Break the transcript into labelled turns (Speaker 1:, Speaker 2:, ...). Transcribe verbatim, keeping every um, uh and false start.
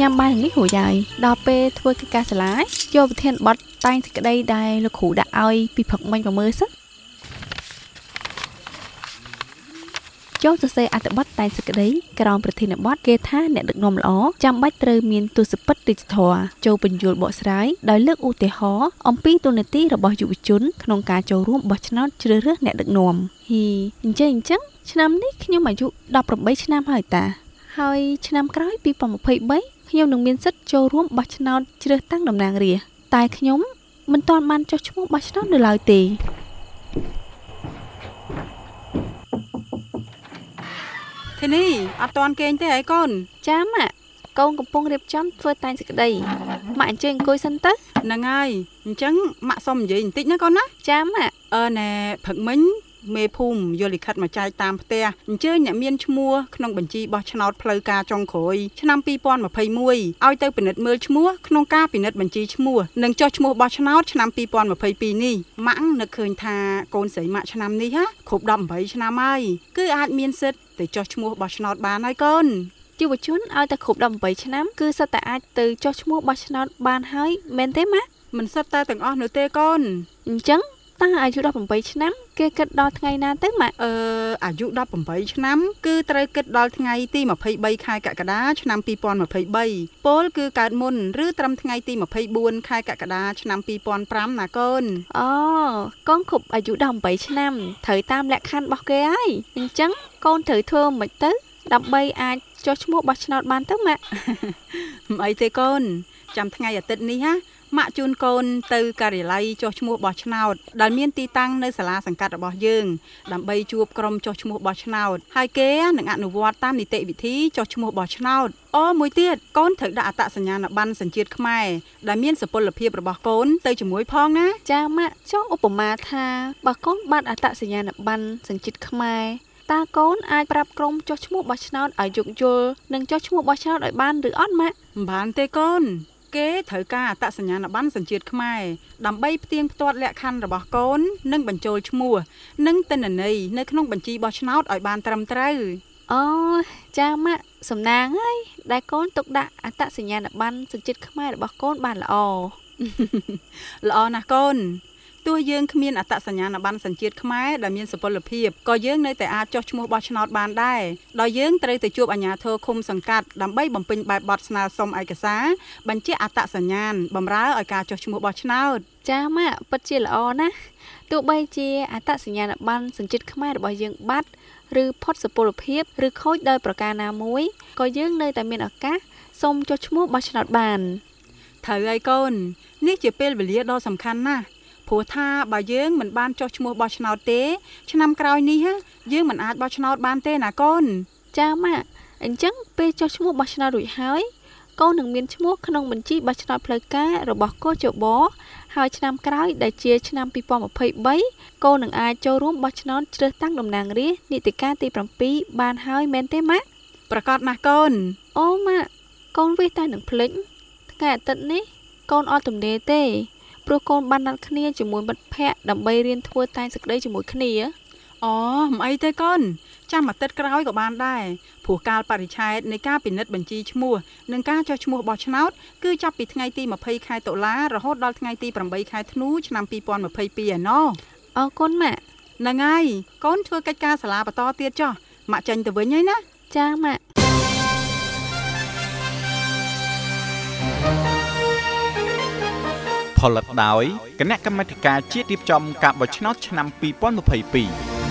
Speaker 1: ញ៉ាំបាយនេះរួចហើយដល់ពេលធ្វើកិច្ចការសាលាយកប្រធានបទតែងសេចក្តីដែលលោកគ្រូដាក់ឲ្យពីព្រឹកមិញមកមើលសិនចូលសរសេរអត្ថបទតែងសេចក្តីក្រោមប្រធានបទគេថាអ្នកដឹកនាំល្អចាំបាច់ត្រូវមានទស្សពិតឌីជីថលចូលបញ្យល់បកស្រាយដោយលើកឧទាហរណ៍អំពីទូនាទីរបស់យុវជនក្នុងការចូលរួមបោះឆ្នោតជ្រើសរើសអ្នកដឹកនាំហ៊ីអញ្ចឹងអញ្ចឹងឆ្នាំនេះខ្ញុំអាយុដប់ប្រាំបីឆ្នាំហើយតាហើយឆ្នាំក្រោយពីរពាន់ម្ភៃបីខ្ញុំនឹងមានសិទ្ធិចូលរួមបោះឆ្នោតជ្រើសតាំងតំណាងរាស្ត្រតែខ្ញុំមិនទាន់បានចុះឈ្មោះបោះឆ្នោតនៅឡើយទេ
Speaker 2: ធីនីអត់ទាន់គេងទេអីកូន
Speaker 1: ចាម៉ាក់កូនកំពុងរៀបចំធ្វើតែងសេចក្តីម៉ាក់អញ្ជើញអង្គុយសិនទៅ
Speaker 2: ហ្នឹងហើយអញ្ចឹងម៉ាក់សុំនិយាយបន្តិចណាកូនណា
Speaker 1: ចាម៉ាក់
Speaker 2: អឺណែព្រឹកមិញមេភូមិយកលិខិតមកចែកតាមផ្ទះអញ្ជើញអ្នកមានឈ្មោះក្នុងបញ្ជីបោះឆ្នោតផ្លូវការចុងក្រោយឆ្នាំពីរពាន់ម្ភៃមួយឲ្យទៅពិនិត្យមើលឈ្មោះក្នុងការពិនិត្យបញ្ជីឈ្មោះនិងចុះឈ្មោះបោះឆ្នោតឆ្នាំពីរពាន់ម្ភៃពីរនេះម៉ាក់នឹកឃើញថាកូនស្រីម៉ាក់ឆ្នាំនេះហ่าគ្រប់ដប់ប្រាំបីឆ្នាំហើយគឺអាចមានសិទ្ធិទៅចុះឈ្មោះបោះឆ្នោតបានហើយកូន
Speaker 1: យុវជនឲ្យតែគ្រប់ដប់ប្រាំបីឆ្នាំគឺសិតតែអាចទៅចុះឈ្មោះបោះឆ្នោតបានហើយមែនទេម៉ាក់
Speaker 2: មិនសិតតែទាំងអស់នោះទេកូន
Speaker 1: អញ្ចឹងតាអាយុដប់ប្រាំបីឆ្នាំគេគិតដល់ថ្ងៃណាទៅម៉ាក់
Speaker 2: អឺអាយុដប់ប្រាំបីឆ្នាំគឺត្រូវគិតដល់ថ្ងៃទីម្ភៃបីខែកក្កដាឆ្នាំពីរពាន់ម្ភៃបីពលគឺកើតមុនឬត្រឹមថ្ងៃទីម្ភៃបួនខែកក្កដាឆ្នាំពីរពាន់ប្រាំណាកូន
Speaker 1: អូកូនគ្រប់អាយុដប់ប្រាំបីឆ្នាំត្រូវតាមលក្ខខណ្ឌរបស់គេហើយអញ្ចឹងកូនត្រូវធ្វើមិនទៅដើម្បីអាចចុះឈ្មោះបោះឆ្នោតបានទៅម៉ាក់
Speaker 2: មិនអីទេកូនចាំថ្ងៃអាទិត្យនេះណាម៉ាក់ជូនកូនទៅការិយាល័យចុះឈ្មោះបោះឆ្នោតដែលមានទីតាំងនៅសាលាសង្កាត់របស់យើងដើម្បីជួបក្រុមចុះឈ្មោះបោះឆ្នោតហើយគេនឹងអនុវត្តតាមនីតិវិធីចុះឈ្មោះបោះឆ្នោតអូមួយទៀតកូនត្រូវដាក់អត្តសញ្ញាណប័ណ្ណសញ្ជាតិខ្មែរដែលមានសុពលភាពរបស់កូនទៅជាមួយផងណា
Speaker 1: ចាម៉ាក់ចង់ឧបមាថាបើកូនបាត់អត្តសញ្ញាណប័ណ្ណសញ្ជាតិខ្មែរតើកូនអាចប្រាប់ក្រុមចុះឈ្មោះបោះឆ្នោតឲ្យយោគយល់និងចុះឈ្មោះបោះឆ្នោតឲ្យបានឬអត់ម៉ាក់
Speaker 2: មិនបានទេកូនគេត្រូវការអត្តសញ្ញាណប័ណ្ណសញ្ជាតិខ្មែរដើម្បីផ្ទៀងផ្ទាត់លក្ខខណ្ឌរបស់កូននិងបញ្ចូលឈ្មោះនិងទិន្នន័យនៅក្នុងបញ្ជីបោះឆ្នោតឲ្យបានត្រឹមត្រូវ
Speaker 1: អូចាម៉ាក់សំណាងហើយដែលកូនទុកដាក់អត្តសញ្ញាណប័ណ្ណសញ្ជាតិខ្មែររបស់កូនបានល្អ
Speaker 2: ល្អណាស់កូនទោះយើងគ្មានអត្តសញ្ញាណប័ណ្ណសញ្ជាតិខ្មែរដែលមានសុពលភាពក៏យើងនៅតែអាចចុះឈ្មោះបោះឆ្នោតបានដែរដោយយើងត្រូវទៅជួបអាជ្ញាធរឃុំសង្កាត់ដើម្បីបំពេញបែបបទស្នើសុំឯកសារបញ្ជាក់អត្តសញ្ញាណបម្រើឲ្យការចុះឈ្មោះបោះឆ្នោត
Speaker 1: ចាម៉ាក់ពិតជាល្អណាស់ទោះបីជាអត្តសញ្ញាណប័ណ្ណសញ្ជាតិខ្មែររបស់យើងបាត់ឬផុតសុពលភាពឬខូចដោយប្រការណាមួយក៏យើងនៅតែមានឱកាសសុំចុះឈ្មោះបោះឆ្នោតបាន
Speaker 2: ត្រូវហើយកូននេះជាពេលវេលាដ៏សំខាន់ណាស់ព្រោះថាបើយើងមិនបានចុះឈ្មោះបោះឆ្នោតទេឆ្នាំក្រោយនេះយើងមិនអាចបោះឆ្នោតបានទេណាកូន
Speaker 1: ចាម៉ាក់អញ្ចឹងពេលចុះឈ្មោះបោះឆ្នោតរួចហើយកូននឹងមានឈ្មោះក្នុងបញ្ជីបោះឆ្នោតផ្លូវការរបស់កោជបហើយឆ្នាំក្រោយដែលជាឆ្នាំពីរពាន់ម្ភៃបីកូននឹងអាចចូលរួមបោះឆ្នោតជ្រើសតាំងតំណាងរាស្ត្រនីតិកាលទីប្រាំពីរបានហើយមែនទេម៉ាក់
Speaker 2: ប្រកាសណាស់កូន
Speaker 1: អូម៉ាក់កូនវាតែនឹងភ្លេចថ្ងៃអាទិត្យនេះកូនអត់ទំនេរទេព្រោះកូនបានណាត់គ្នាជាមួយមិត្តភ័ក្តិដើម្បីរៀនធ្វើតែងសេចក្តីជាមួយគ្នា
Speaker 2: អូមិនអីទេកូនចាំអាទិត្យក្រោយក៏បានដែរព្រោះកាលបរិច្ឆេទនៃការពិនិត្យបញ្ជីឈ្មោះនិងការចុះឈ្មោះបោះឆ្នោតគឺចាប់ពីថ្ងៃទីម្ភៃខែតុលារហូតដល់ថ្ងៃទីប្រាំបីខែធ្នូឆ្នាំពីរពាន់ម្ភៃពីរឯណោះ
Speaker 1: អរគុណម៉ាក់
Speaker 2: ហ្នឹងហើយកូនធ្វើកិច្ចការសាលាបន្តទៀតចុះម៉ាក់ចេញទៅវិញហើយណា
Speaker 1: ចាម៉ាក់
Speaker 3: ផលិតដោយគណៈកម្មាធិការជាតិរៀបចំការបោះឆ្នោតឆ្នាំពីរពាន់ម្ភៃពីរ